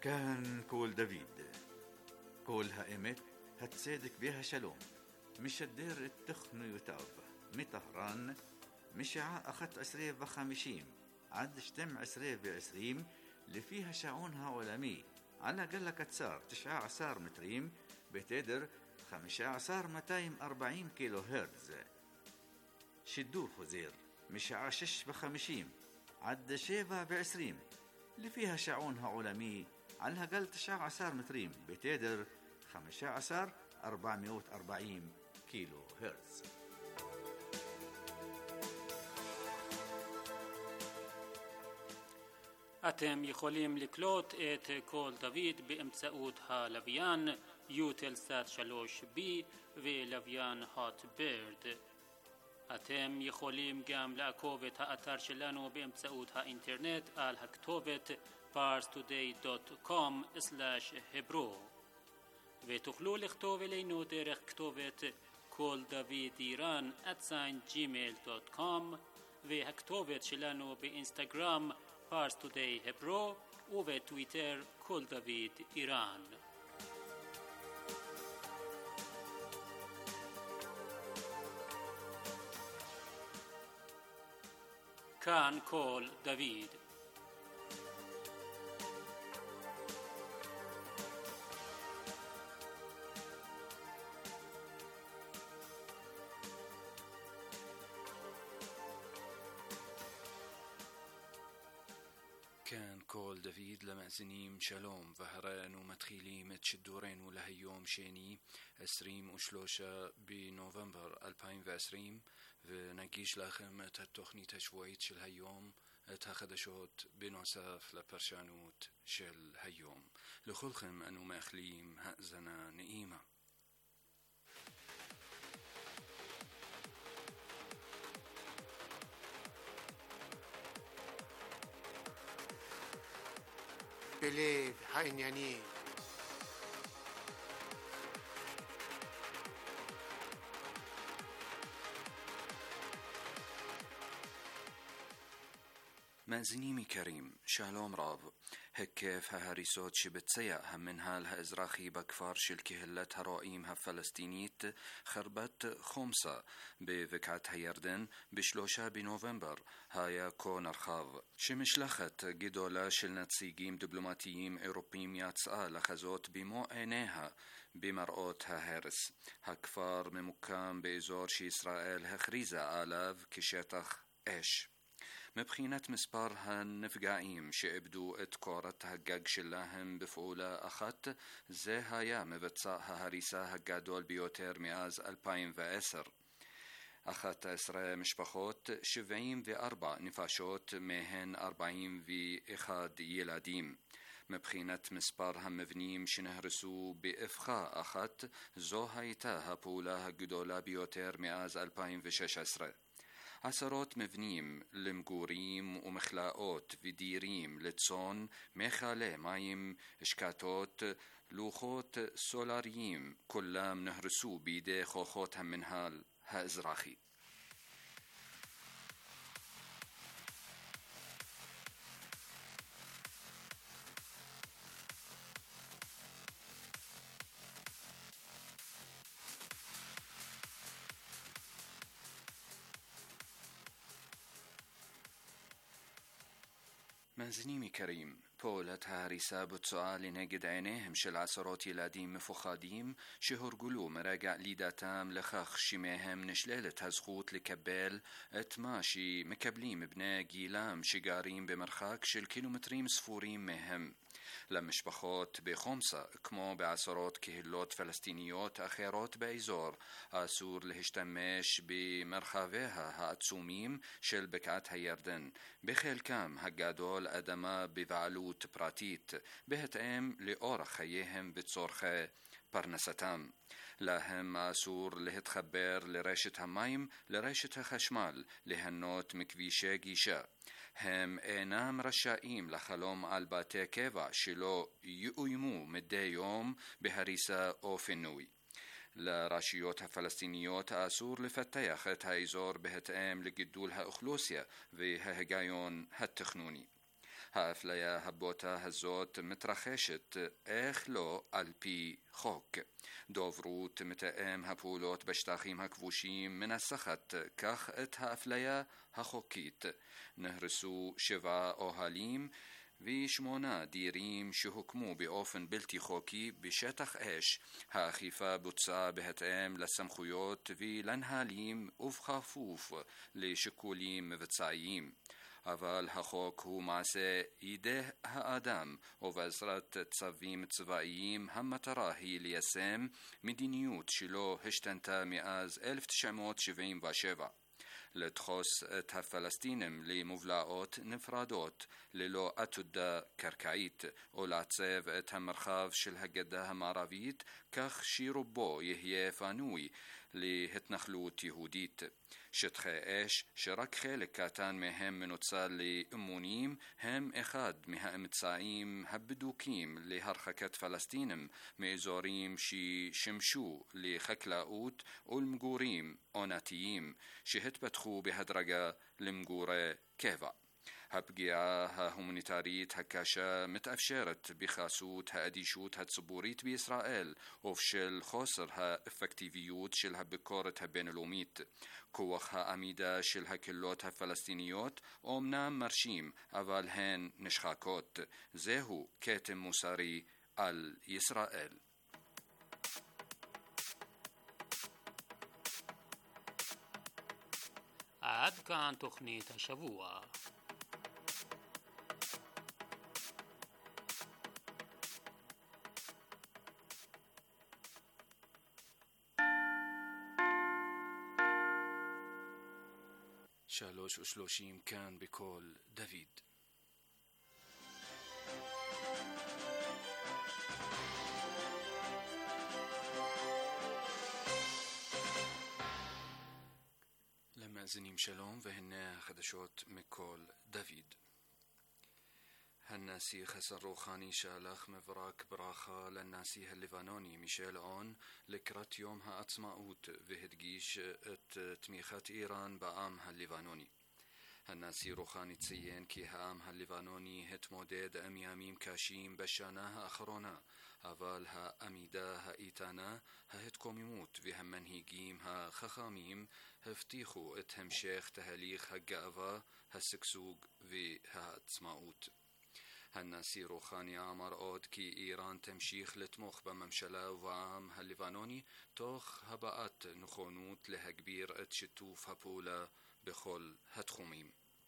كان كول دافيد كول هائمت هتصدق بها شلوم مش الدير التخن يتعب مطهران مشاع أخت 20 عد شتم 20 اللي فيها شعونها عالمي على قلة كتسار 19 متريم بتدر 15,240 كيلو هرتز شدور خزير مشاع 56 عد شيفا 20 اللي فيها شعونها عالمي على قل 19 متريم بتدر 15,440 كيلو هرتز. אתם יכולים לקלוט את קול דוד באמצעות הלוויין יוטלסאט 3B ולוויין הוט בירד. אתם יכולים גם לעקוב את האתר שלנו באמצעות האינטרנט על הכתובת parstoday.com/hebro ותוכלו לכתוב אלינו דרך כתובת קול דוד איראן @gmail.com והכתובת שלנו באינסטגרם parstoday hebro ובטוויטר קול דוד איראן. כאן קול דוד. كان كول دافيد لمأزنيم شالوم وهران ومتخيليم تشدورين ولهيوم شيني 23 بنوفمبر 2020 ونجيش لخم تتخني تشويت شل هيوم تاخدشوت بنوساف لبرشانوت شل هيوم لخلخم أنو مأخليم هأزنا نئيمة. בלב העניינים. مأزنيمي كريم شالوم راب هكيف هاريسوت شبتسيا منها لها إزراخي بكفار شلكهلت هرائيمها فلسطينيت خربت خمسة بفكعة هيردن بشلوشا بنوفمبر هايا كون أرخاف شمشلخت جدولا شلنتسيجيم دبلوماتيين أوروبيم ياتسا لخزوت بمو عينيها بمرؤوتها هرس هكفار ممكان بإزور شي إسرائيل هخريزة آلاف كشيتخ إيش مبخينت مسبار هالنفقائيم شئبدو اتكورة هقاق شلاهم بفعولة أخت زي هايا مبتسا هاريسا هقادول بيوتير مئاز 2010 أخت إسراء مشبخوت 74 نفاشوت مهن 41 يلاديم مبخينة مسبار هم مبنيم شنهرسو بإفخاء أخت زو هايتا هبولا هقدولا بيوتير مئاز 2016 عسرات مبنيم لمقوريم ومخلاقات وديريم لتصون مخالي مايم اشكاتوت لوخوت سولاريم كلام نهرسو بيدي خوخوت هم من هال هازراخي. منزنيمي كريم بولت هاريسا بتسؤال نجد عينيهم شل عصرات يلاديم مفخاديم شهر قلو مراجع ليداتام لخخ شميهم نشلالة هزخوت لكبال اتماشي مكبليم بنا جيلام شجاريم بمرخاك شل كيلومتريم صفوريم مهم لمش بخوت بخمسة كمو بعصرات كهلوت فلسطينيوت أخيرات بأيزور آسور لهشتمش بمرخاويها هاتسوميم شل بكعت هيردن بخيل كام هقادول أدما بفعلوت براتيت بهتقام لأورخ خيهم بتصورخي برنستام لهم آسور لهتخبر لريشة همايم لريشة خشمال لهنوت مكويشة جيشة هم اينام رشائيم لخلوم الباتي كيفا شلو يؤيمو مدي يوم بهريسة او فنوي لراشيوت فلسطينيوت آسور لفتيخت هايزور بهتقام لقدولها أخلوسيا وهجايون هالتخنوني האפליה הבוטה הזאת מתרחשת איך לא על פי חוק. דוברות מתאם הפעולות בשטחים הכבושים מנסחת כך את האפליה החוקית. נהרסו 7 אוהלים ו8 דירים שהוקמו באופן בלתי חוקי בשטח אש. האכיפה בוצעה בהתאם לסמכויות ולנהלים ובכפוף לשיקולים מבצעיים. אבל החוק הוא מעשה ידי האדם, ובעזרת צווים צבאיים המטרה היא ליישם מדיניות שלא השתנתה מאז 1977. לדחוס את הפלסטינים למובלעות נפרדות ללא עתודה קרקעית, או לעצב את המרחב של הגדה המערבית כך שרובו יהיה פנוי להתנחלות יהודית. שטחי אש שרק חלק קטן מהם מנוצל לאימונים הם אחד מהאמצעים הבדוקים להרחקת פלסטינים מאזורים ששימשו לחקלאות ולמגורים עונתיים שהתפתחו בהדרגה למגורי קבע. הפגיעה ההומניטרית הקשה מתאפשרת בחסות האדישות הציבורית בישראל ובשל חוסר האפקטיביות של הביקורת הבינלאומית. כוח העמידה של הקהילות הפלסטיניות אומנם מרשים, אבל הן נשחקות. זהו כתם מוסרי על ישראל. עד כאן תוכנית השבוע. שלוש ושלושים כאן בקול דוד. למאזינים שלום, והנה החדשות מקול דוד. الناسي خسر روخاني شالخ مبراك براخة للناسي اللبناني ميشيل عون لكرت يومها أتسماؤوت وهدقيش تميخة إيران بآمها اللبناني. الناسي روخاني تسيين كي هامها اللبناني هتمودد أمياميم كاشيم بشاناها أخرونا أفالها أميداها إيتانا هتكوم يموت وهم منهيجيمها خخاميم هفتيخو اتهم شيخ تهليخ هقاوا هالسكسوق وهاتسماؤوت. الناسي روخاني عمر عود كي إيران تمشيخ لتمخ بممشلا وعام هاللبناني توخ هبقات نخونوت لهكبير اتشتوف هبولا بخل هتخوميم.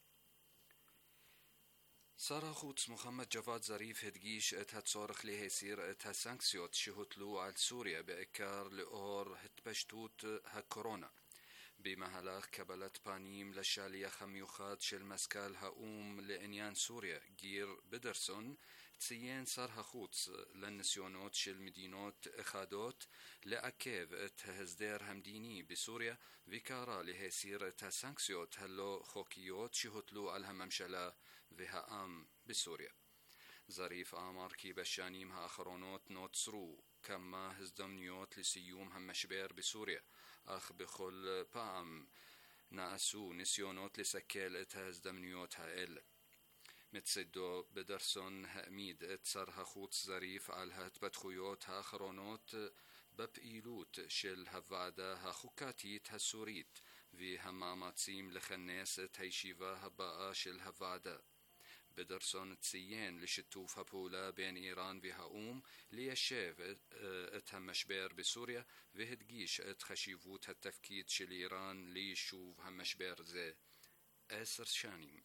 صرخوت محمد جواد ظريف هدقيش ات هتصارخ لهيسير ات هالسانكسيوت شهوتلو على سوريا بإكار لأور هتبشتوت هالكورونا. במהלך קבלת פנים לשליח המיוחד של מזכ"ל האו"ם לעניין סוריה, גיר בדרסון, ציין שר החוץ לניסיונות של מדינות אחדות לעכב את ההסדר המדיני בסוריה וקרא להסיר את הסנקציות הלא חוקיות שהוטלו על הממשלה והעם בסוריה. זריף אמר כי בשנים האחרונות נוצרו כמה הזדמנויות לסיום המשבר בסוריה, אך בכל פעם נעשו ניסיונות לסכל את ההזדמנויות האלה. מצדו בדרסון העמיד את שר החוץ זריף על ההתפתחויות האחרונות בפעילות של הוועדה החוקתית הסורית והמאמצים לכנס את הישיבה הבאה של הוועדה. בדרסון ציין לשיתוף הפעולה בין איראן והאו"ם ליישב את המשבר בסוריה והדגיש את חשיבות התפקיד של איראן ליישוב המשבר זה 10 שנים.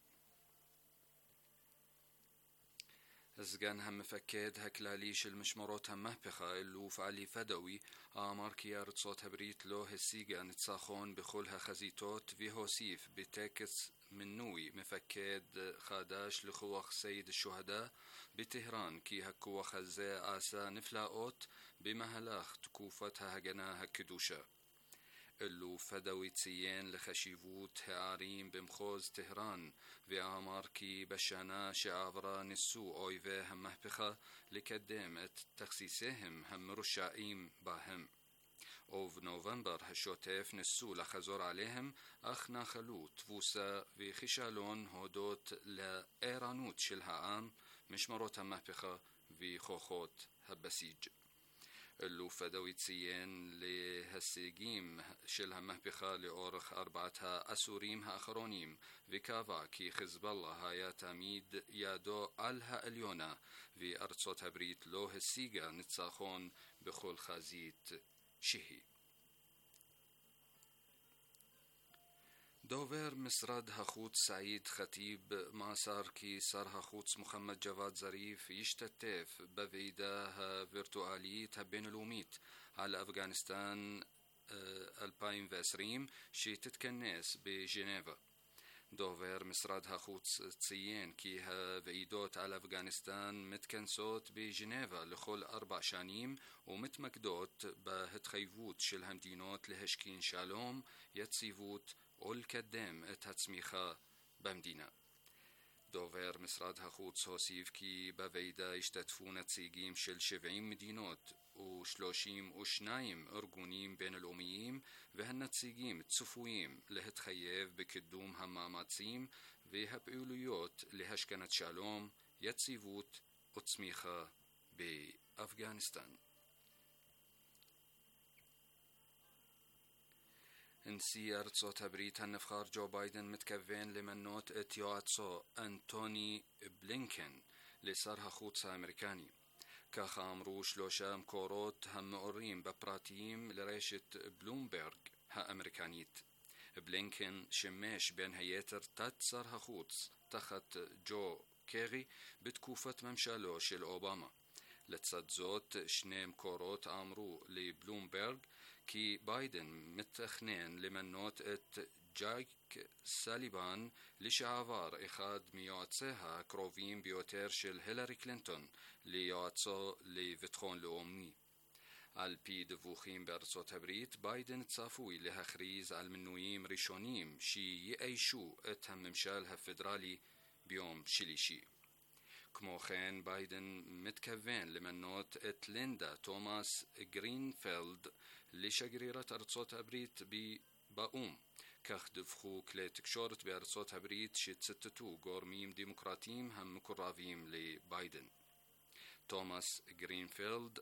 סגן המפקד הכללי של משמרות המהפכה אלוף עלי פדווי אמר כי ארצות הברית לא השיגה ניצחון בכל החזיתות והוסיף בטקס מינוי מפקד חדש לכוח סייד الشهداء בטהרן כי הכוח הזה עשה נפלאות במהלך תקופת ההגנה הקדושה. אלוף פדווי ציין לחשיבות הערים במחוז טהרן ואמר כי בשנה שעברה ניסו אויבי המהפכה לקדם את תכסיסיהם המרושעים בהם. ובנובמבר השוטף ניסו לחזור עליהם, אך נחלו תבוסה וכישלון הודות לערנות של העם, משמרות המהפכה וכוחות הבסיג'. אלוף בדוי ציין להישגים של המהפכה לאורך 4 העשורים האחרונים, וקבע כי חיזבאללה היה תמיד ידו על העליונה, וארצות הברית לא השיגה ניצחון בכל חזית שהיא. דובר משרד החוץ סעיד חטיב מסר כי שר החוץ מוחמד ג'וואד זריף ישתתף בוועידה הווירטואלית הבינלאומית על אפגניסטן 2020 שתתכנס בז'נבה. דובר משרד החוץ ציין כי הוועידות על אפגניסטן מתכנסות בז'נבה לכל 4 שנים ומתמקדות בהתחייבות של המדינות להשכין שלום, יציבות ולקדם את הצמיחה במדינה. דובר משרד החוץ הוסיף כי בוועידה השתתפו נציגים של 70 מדינות ו32 ארגונים בינלאומיים, והנציגים צפויים להתחייב בקידום המאמצים והפעילויות להשכנת שלום, יציבות וצמיחה באפגניסטן. נשיא ארצות הברית הנבחר ג'ו ביידן מתכוון למנות את יועצו אנטוני בלינקן לשר החוץ האמריקני. ככה אמרו 3 מקורות המעורים בפרטיים לרשת בלומברג האמריקנית. בלינקן שימש בין היתר תת שר החוץ תחת ג'ו קרי בתקופת ממשלו של אובמה. לצד זאת 2 מקורות אמרו לבלומברג כי ביידן מתכנן למנות את ג'ייק סליבן, לשעבר אחד מיועציה הקרובים ביותר של הילרי קלינטון, ליועצו לביטחון לאומי. על פי דיווחים בארצות הברית, ביידן צפוי להכריז על מינויים ראשונים שיאיישו את הממשל הפדרלי ביום שלישי. כמו כן, ביידן מתכוון למנות את לינדה תומאס גרינפלד לשגרירת ארצות הברית באו"ם. כך דיווחו כלי תקשורת בארצות הברית שציטטו גורמים דמוקרטיים המקורבים לביידן. תומאס גרינפלד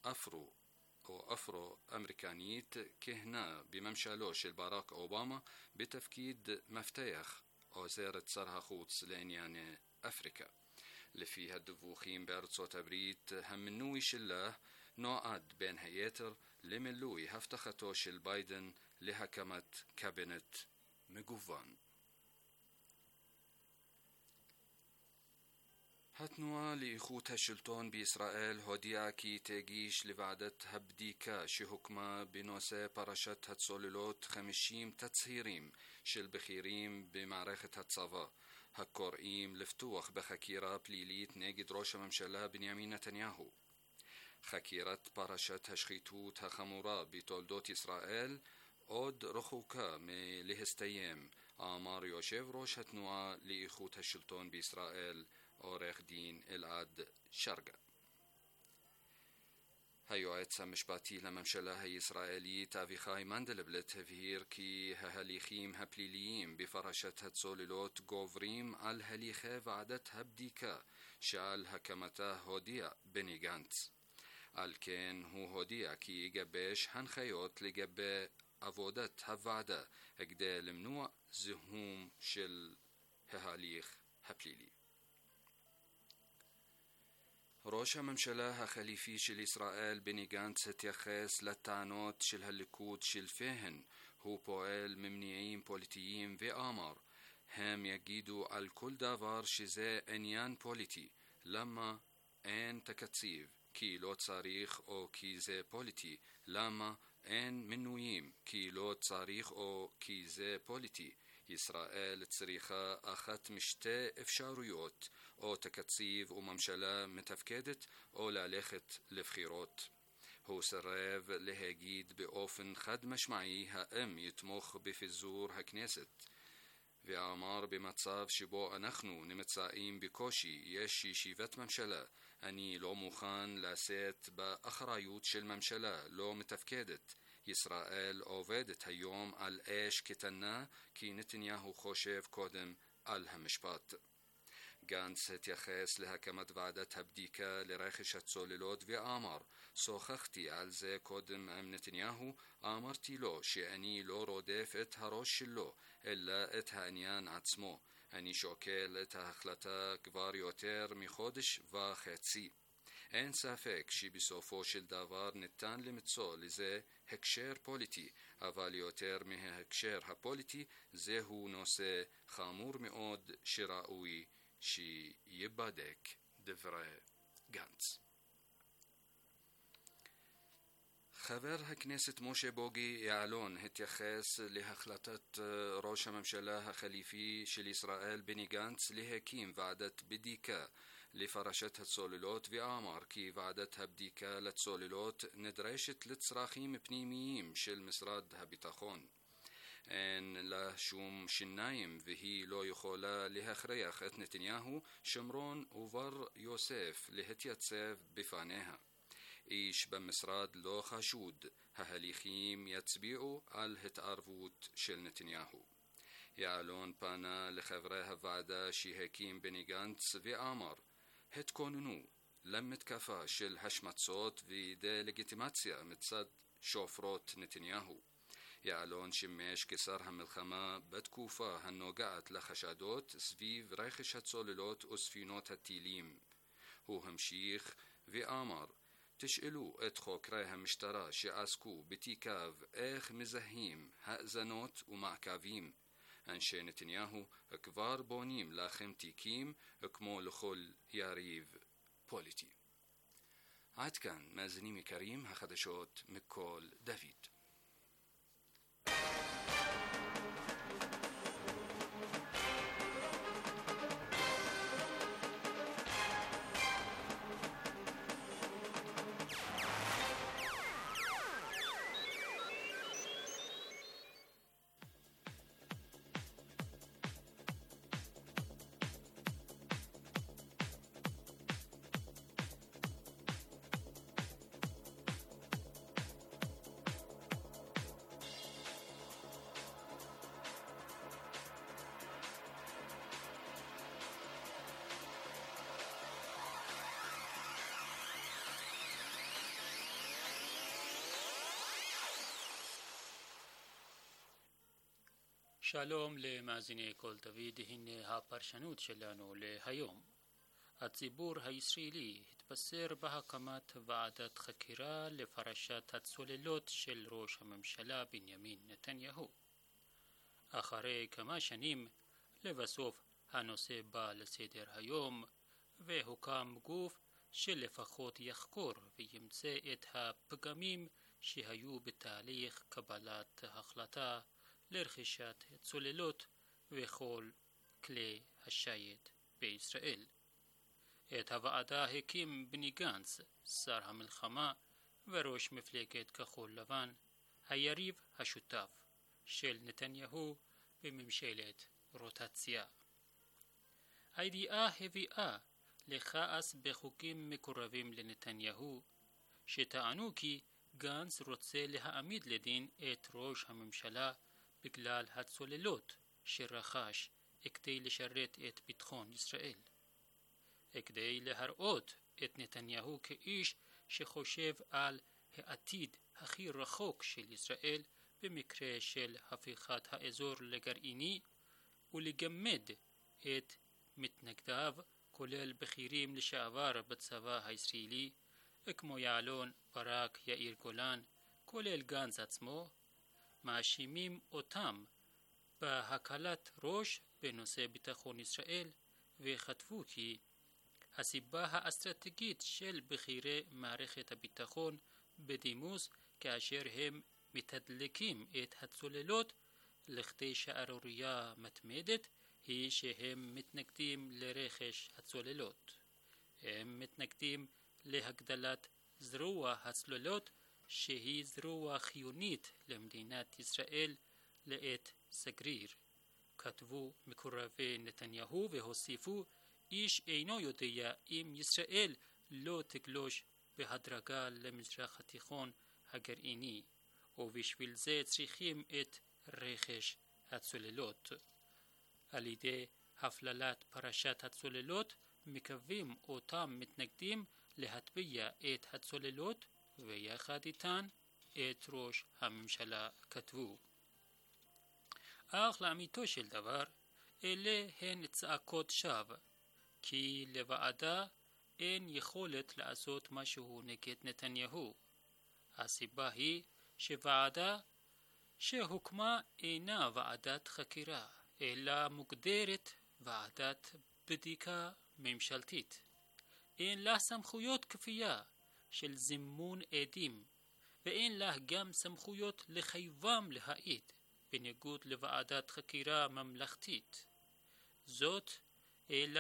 אפרו-אמריקנית כיהנה בממשלו של ברק אובמה בתפקיד מפתח עוזרת שר החוץ לענייני אפריקה. לפי הדיווחים בארצות הברית, המינוי שלה נועד בין היתר למילוי הבטחתו של ביידן להקמת קבינט מגוון. התנועה לאיכות השלטון בישראל הודיעה כי תגיש לוועדת הבדיקה שהוקמה בנושא פרשת הצוללות 50 תצהירים של בכירים במערכת הצבא, הקוראים לפתוח בחקירה פלילית נגד ראש הממשלה בנימין נתניהו. חקירת פרשת השחיתות החמורה בתולדות ישראל עוד רחוקה מלהסתיים, אמר יושב ראש התנועה לאיכות השלטון בישראל, עורך דין אלעד שרגא. היועץ המשפטי לממשלה הישראלית אביחי מנדלבליט הבהיר כי ההליכים הפליליים בפרשת הצוללות גוברים על הליכי ועדת הבדיקה שעל הקמתה הודיע בני גנץ. על כן הוא הודיע כי יגבש הנחיות לגבי עבודת הוועדה כדי למנוע זיהום של ההליך הפלילי. ראש הממשלה החליפי של ישראל בני גנץ התייחס לטענות של הליכוד שלפיהן הוא פועל ממניעים פוליטיים ואמר, הם יגידו על כל דבר שזה עניין פוליטי, למה אין תקציב כי לא צריך או כי זה פוליטי, למה אין מינויים כי לא צריך או כי זה פוליטי. ישראל צריכה אחת משתי אפשרויות, או תקציב וממשלה מתפקדת או ללכת לבחירות. הוא סירב להגיד באופן חד משמעי האם יתמוך בפיזור הכנסת, ואמר במצב שבו אנחנו נמצאים בקושי יש ישיבת ממשלה, אני לא מוכן לשאת באחריות של ממשלה לא מתפקדת, ישראל עובדת היום על אש קטנה כי נתניהו חושב קודם על המשפט. גנץ התייחס להקמת ועדת הבדיקה לרכש הצוללות ואמר, שוחחתי על זה קודם עם נתניהו, אמרתי לו שאני לא רודף את הראש שלו, אלא את העניין עצמו. אני שוקל את ההחלטה כבר יותר מחודש וחצי. אין ספק שבסופו של דבר ניתן למצוא לזה הקשר פוליטי, אבל יותר מההקשר הפוליטי זהו נושא חמור מאוד שראוי שיבדק, דברי גנץ. חבר הכנסת משה בוגי יעלון התייחס להחלטת ראש הממשלה החליפי של ישראל בני גנץ להקים ועדת בדיקה לפרשת הצוללות ואמר כי ועדת הבדיקה לצוללות נדרשת לצרכים פנימיים של משרד הביטחון. אין לה שום שיניים והיא לא יכולה להכריח את נתניהו, שומרון ובר יוסף להתייצב בפניה. איש במשרד לא חשוד, ההליכים יצביעו על התערבות של נתניהו. יעלון פנה לחברי הוועדה שהקים בני גנץ ואמר, התכוננו למתקפה של השמצות ודה-לגיטימציה מצד שופרות נתניהו. יעלון שימש כשר המלחמה בתקופה הנוגעת לחשדות סביב רכש הצוללות וספינות הטילים. הוא המשיך ואמר, תשאלו את חוקרי המשטרה שעסקו בתיקיו איך מזהים האזנות ומעקבים. אנשי נתניהו כבר בונים לכם תיקים כמו לכל יריב פוליטי. עד כאן מאזינים יקרים, החדשות מכל דוד. שלום למאזיני כל דוד, הנה הפרשנות שלנו להיום. הציבור הישראלי התבשר בהקמת ועדת חקירה לפרשת הצוללות של ראש הממשלה בנימין נתניהו. אחרי כמה שנים, לבסוף הנושא בא לסדר היום, והוקם גוף שלפחות יחקור וימצא את הפגמים שהיו בתהליך קבלת ההחלטה לרכישת צוללות וכל כלי השיט בישראל. את הוועדה הקים בני גנץ, שר המלחמה וראש מפלגת כחול לבן, היריב השותף של נתניהו בממשלת רוטציה. הידיעה הביאה לכעס בחוקים מקורבים לנתניהו, שטענו כי גנץ רוצה להעמיד לדין את ראש הממשלה בגלל הצוללות שרכש כדי לשרת את ביטחון ישראל. כדי להראות את נתניהו כאיש שחושב על העתיד הכי רחוק של ישראל במקרה של הפיכת האזור לגרעיני, ולגמד את מתנגדיו, כולל בכירים לשעבר בצבא הישראלי, כמו יעלון, ברק, יאיר גולן, כולל גנץ עצמו, מאשימים אותם בהקלת ראש בנושא ביטחון ישראל, וכתבו כי הסיבה האסטרטגית של בכירי מערכת הביטחון בדימוס כאשר הם מתדלקים את הצוללות לכדי שערורייה מתמדת היא שהם מתנגדים לרכש הצוללות. הם מתנגדים להגדלת זרוע הצוללות שהיא זרוע חיונית למדינת ישראל לעת סגריר. כתבו מקורבי נתניהו והוסיפו, איש אינו יודע אם ישראל לא תגלוש בהדרגה למזרח התיכון הגרעיני, ובשביל זה צריכים את רכש הצוללות. על ידי הפללת פרשת הצוללות מקווים אותם מתנגדים להטביע את הצוללות ויחד איתן את ראש הממשלה כתבו. אך לאמיתו של דבר אלה הן צעקות שווא, כי לוועדה אין יכולת לעשות משהו נגד נתניהו. הסיבה היא שוועדה שהוקמה אינה ועדת חקירה, אלא מוגדרת ועדת בדיקה ממשלתית. אין לה סמכויות כפייה של זימון עדים, ואין לה גם סמכויות לחייבם להעיד, בניגוד לוועדת חקירה ממלכתית. זאת, אלא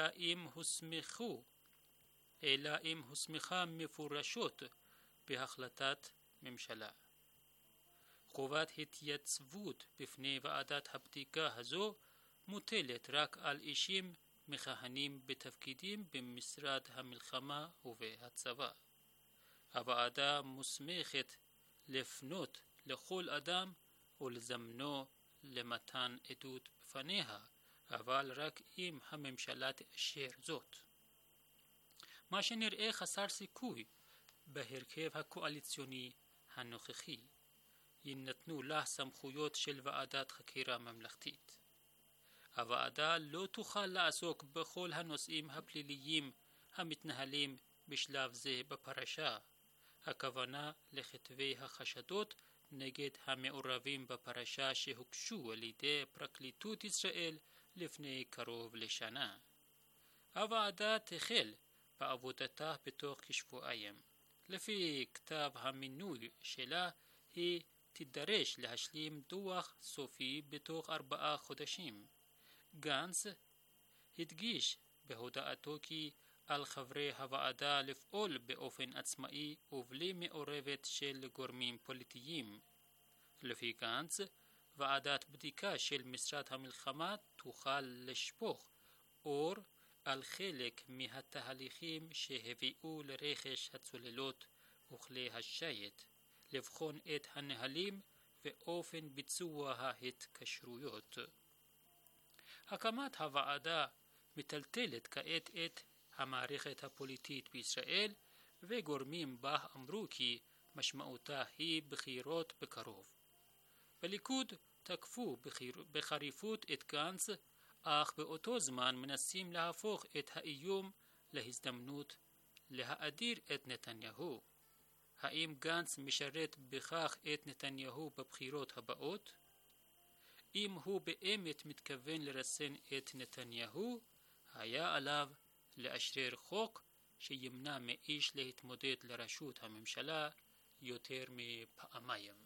אם הוסמכה מפורשות בהחלטת ממשלה. חובת התייצבות בפני ועדת הבדיקה הזו מוטלת רק על אישים מכהנים בתפקידים במשרד המלחמה ובהצבא. הוועדה מוסמכת לפנות לכל אדם ולזמנו למתן עדות בפניה, אבל רק אם הממשלה תאשר זאת. מה שנראה חסר סיכוי בהרכב הקואליציוני הנוכחי. יינתנו לה סמכויות של ועדת חקירה ממלכתית. הוועדה לא תוכל לעסוק בכל הנושאים הפליליים המתנהלים בשלב זה בפרשה. הכוונה לכתבי החשדות נגד המעורבים בפרשה שהוגשו על ידי פרקליטות ישראל לפני קרוב לשנה. הוועדה תחל בעבודתה בתוך כשבועיים. לפי כתב המינוי שלה היא תידרש להשלים דוח סופי בתוך 4 חודשים. גנץ הדגיש בהודעתו כי על חברי הוועדה לפעול באופן עצמאי ובלי מעורבת של גורמים פוליטיים. לפי גנץ, ועדת בדיקה של משרד המלחמה תוכל לשפוך אור על חלק מהתהליכים שהביאו לרכש הצוללות וכלי השיט, לבחון את הנהלים ואופן ביצוע ההתקשרויות. הקמת הוועדה מטלטלת כעת את המערכת הפוליטית בישראל, וגורמים בה אמרו כי משמעותה היא בחירות בקרוב. בליכוד תקפו בחריפות את גנץ, אך באותו זמן מנסים להפוך את האיום להזדמנות להאדיר את נתניהו. האם גנץ משרת בכך את נתניהו בבחירות הבאות? אם הוא באמת מתכוון לרסן את נתניהו, היה עליו לאשרר חוק שימנע מאיש להתמודד לראשות הממשלה יותר מפעמיים.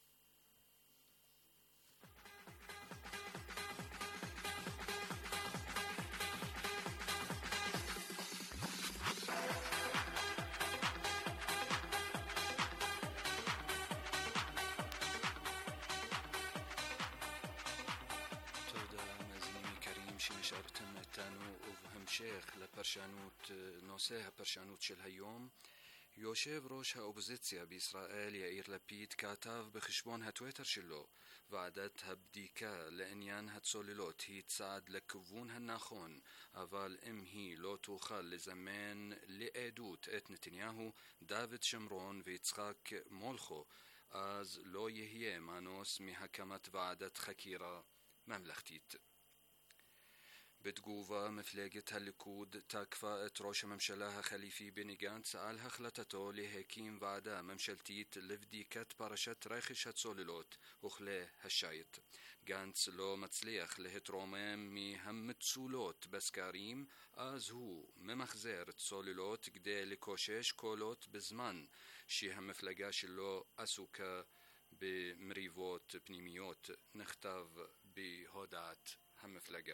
שנשארתם איתנו, ובהמשך נושא הפרשנות של היום, יושב ראש האופוזיציה בישראל יאיר לפיד כתב בחשבון הטוויטר שלו: ועדת הבדיקה לעניין הצוללות היא צעד לכיוון הנכון, אבל אם היא לא תוכל לזמן לעדות את נתניהו, דוד שמרון ויצחק מולכו, אז לא יהיה מנוס מהקמת ועדת חקירה ממלכתית. בתגובה, מפלגת הליכוד תקפה את ראש הממשלה החליפי בני גנץ על החלטתו להקים ועדה ממשלתית לבדיקת פרשת רכש הצוללות וכלי השיט. גנץ לא מצליח להתרומם מהמצולות בסקרים, אז הוא ממחזר צוללות כדי לקושש קולות בזמן שהמפלגה שלו עסוקה במריבות פנימיות, נכתב בהודעת המפלגה.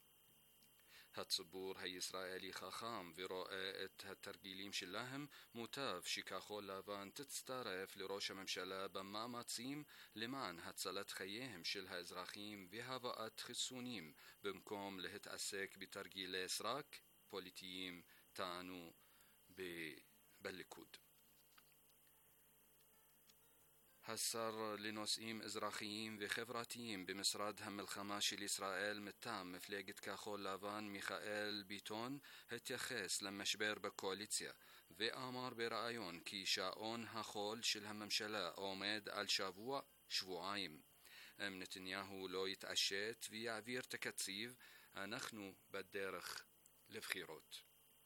הציבור הישראלי חכם ורואה את התרגילים שלהם, מוטב שכחול לבן תצטרף לראש הממשלה במאמצים למען הצלת חייהם של האזרחים והבאת חיסונים, במקום להתעסק בתרגילי סרק פוליטיים, טענו בליכוד. هسر لنوسئيم إزراخيين وخبراتيين بمصراد هم الخماشي لإسرائيل متام مفلقت كاخول لافان ميخائيل بيتون هتيخيس لما شبير بكواليتسيا وآمار برأيون كي شاؤون هاخول شلهم ممشلا أوميد على شبوعايم ام نتنياهو لو يتعشيت ويعبير تكتسيف نحن بديرخ لفخيروت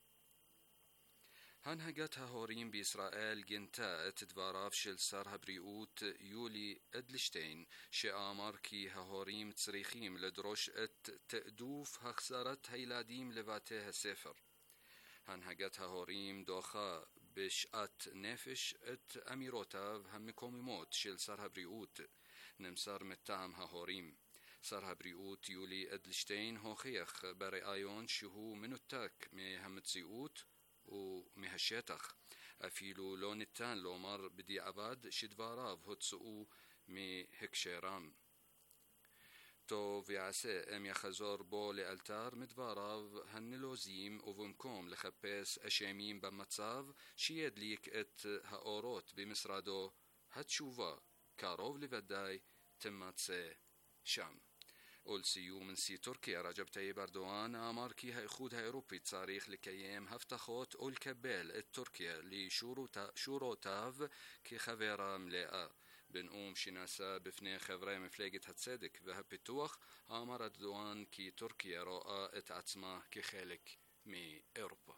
هنهجت هوريم بإسرائيل جنتا اتدواراف شل سار هبريوت يولي ادلشتين شآمر كي هوريم تصريخيم لدروش تأدوف هخسارت هيلاديم لباته السفر هنهجت هوريم دوخا بشأت نفش أميروتاف هم كوميموت شل سار هبريوت نمسار متام هوريم سار هبريوت يولي ادلشتين هوخيخ برأيون شهو منو التاك مي همتسيوت ومهشيتخ أفيلو لون التان لومر بدي عباد شدواراف هتسؤو مي هكشيرام تو فيعسى ام يخزور بو لألتار مدواراف هنلوزيم وفمكوم لخبيس أشيمين بمتصاف شيد ليك هاوروت بمصرادو هتشوفا كاروف لفداي تماتسي شام أولسيو من سي تركيا رجب طيب أردوغان آمر كي هيخودها أوروبي تصاريخ لكيام هفتخوت أول كبال التركيا لشوروتاف كي خبيرا ملاء بنقوم شناسا بفني خبري مفلاقت هتصدق وهب بتوخ آمر أردوغان كي تركيا رؤى اتعتما كي خالك مي أوروبا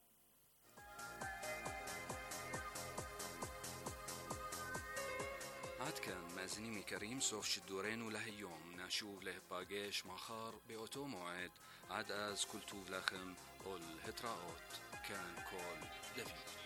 عاد كان مازنيمي كريم صوف شدورين ولهيوم ناشوف له باقيش مخار بأوتو موعد عاد از كل توف لخم والهتراءات كان كول دافيد